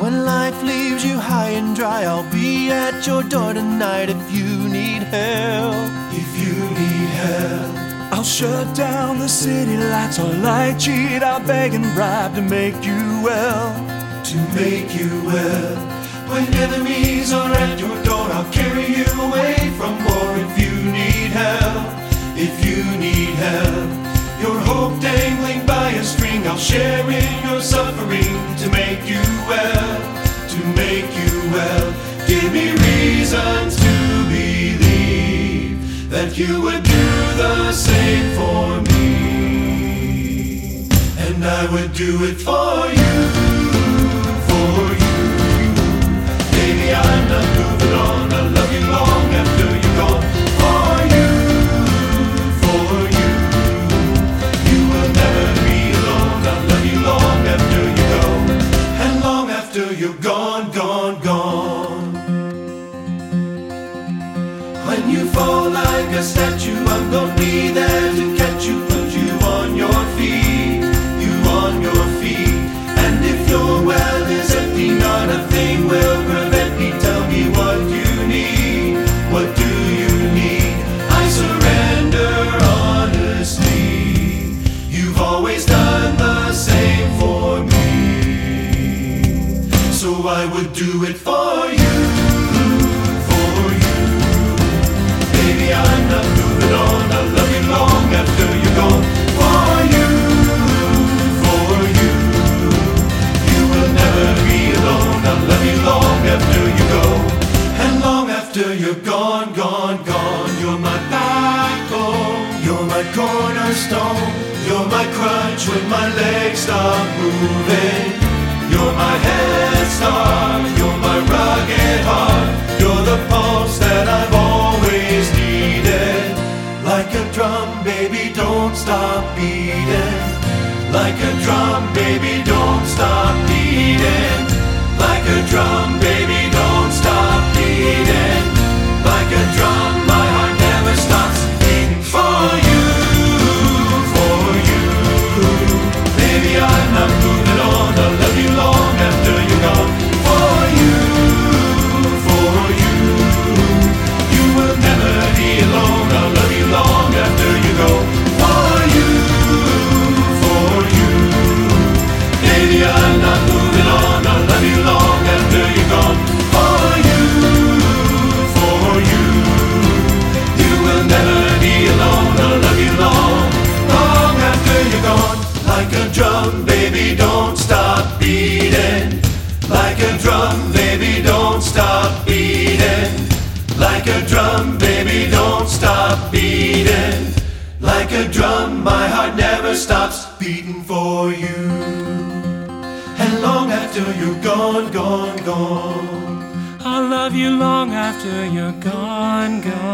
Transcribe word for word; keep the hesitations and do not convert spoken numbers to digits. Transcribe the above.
When life leaves you high and dry, I'll be at your door tonight if you need help. If you need help, I'll shut down the city lights. I'll lie, cheat, I'll beg and bribe to make you well. To make you well. When enemies are at your door, I'll carry you away from war. If you need help, if you need help, your hope dangling by a string, I'll share in your suffering to make you well, to make you well. Give me reasons to believe that you would do the same for me, and I would do it for you, for you. Baby, I'm not moving on. I love you long after you're gone. For you, for you. You will never be alone. I love you long after you go, and long after you're gone, gone, gone. When you fall like a statue, I'm gonna be there to catch you, put you on your feet, you on your feet. And if your well is empty, not a thing will prevent me. Tell me what you need, what do you need? I surrender honestly. You've always done the same for me, so I would do it for you, for you. Baby, I'm not moving on. I love you long after you're gone. For you, for you. You will never be alone. I love you long after you go, and long after you're gone, gone, gone. You're my backbone, you're my cornerstone, you're my crutch when my legs stop moving. You're my head start, you're my rugged heart. You're the pulse that I've always needed. Like a drum, baby, don't stop beating. Like a drum, baby, don't stop beating. Like a drum, baby, don't stop beating. Like a drum, my heart never stops beating. For you, for you. Baby, I'm not moving on. I love you long after you're gone. For you, for you. You will never be alone. I love you long after you go. For you, for you. Baby, I'm not moving on. I love you long after you're gone. For you, for you. You will never be alone. I love you long, long after you're gone. Like a drum, baby, don't stop beating. Like a drum, baby, don't stop beating. Like a drum, baby, don't stop beating. Like a drum, my heart never stops beating for you. And long after you're gone, gone, gone, I'll love you long after you're gone, gone.